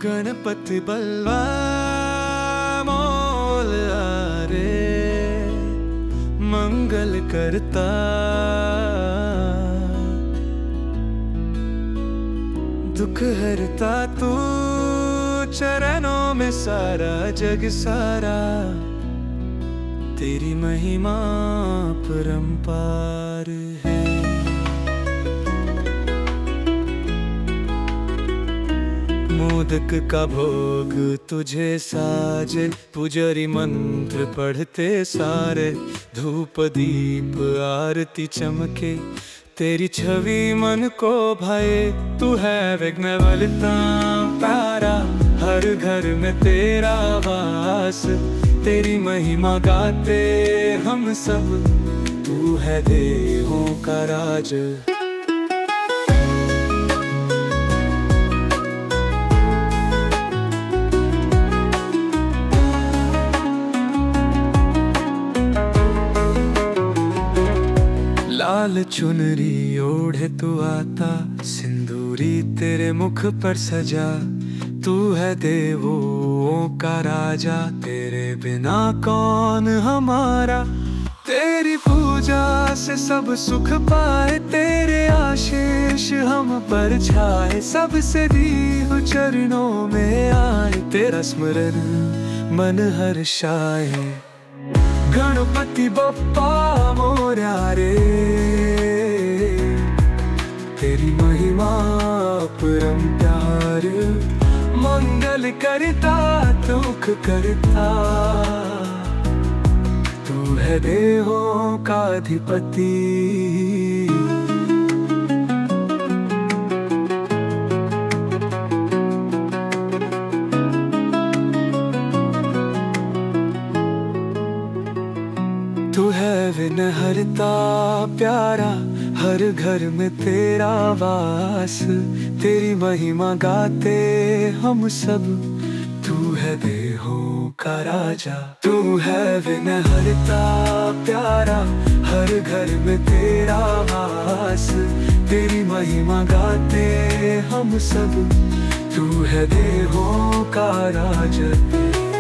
गणपति बल्ला मोल आरे, मंगल करता। दुख हरता तू, चरणों में सारा जग सारा, तेरी महिमा परंपार है। मोदक का भोग तुझे साजे, पुजारी मंत्र पढ़ते सारे, धूप दीप आरती चमके, तेरी छवि मन को भाए। तू है विघ्नहर्ता प्यारा, हर घर में तेरा वास, तेरी महिमा गाते हम सब, तू है देवों का राज। लाल चुनरी ओढ़े तू आता, सिंदूरी तेरे मुख पर सजा, तू है देवों का राजा, तेरे बिना कौन हमारा। तेरी पूजा से सब सुख पाए, तेरे आशीष हम पर छाए, सबसे दीव चरणों में आए, तेरा स्मरण मन हर्षाए। गणपति बप्पा मोरया रे, तेरी महिमा परंपार, मंगल करता दुख करता, तू है देवों का अधिपति। तू है विघ्नहर्ता प्यारा, हर घर में तेरा वास, तेरी महिमा गाते हम सब, तू है देवों का राजा। तू है विघ्नहर्ता प्यारा, हर घर में तेरा वास, तेरी महिमा गाते हम सब, तू है देवों का राजा।